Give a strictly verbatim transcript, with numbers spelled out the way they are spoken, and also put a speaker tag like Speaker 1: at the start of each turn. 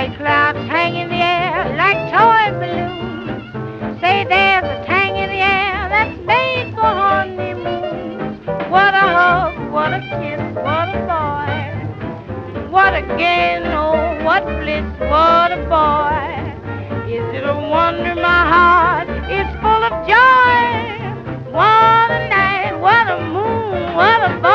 Speaker 1: White clouds hang in the air like toy balloons. Say there's a tang in the air that's made for honeymoons. What a hug, what a kiss, what a boy. What a gain, oh, what bliss, what a boy. Is it a wonder my heart is full of joy? What a night, what a moon, what a boy.